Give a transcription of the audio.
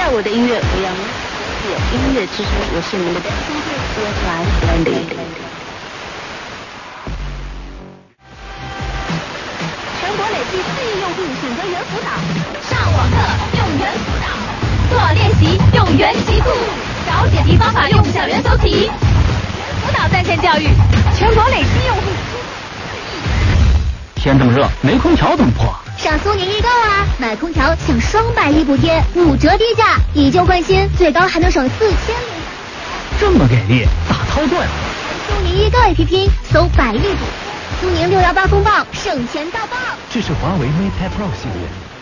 下午的音乐，我要音乐之声，我是你们的 Wendy。全国累计4亿用户选择猿辅导， 上网课用猿辅导，做练习用猿极速，找解题方法用小猿搜题，猿辅导在线教育，全国累计用户。 天这么热，没空调怎么破？ 上苏宁易购啊，买空调享双110补贴，5折低价，以旧换新，最高还能省4000。 这么给力，大操作呀！ 苏宁易购 APP 搜百亿补，苏宁618风暴省钱到爆。 这是华为 Mate Pro 系列。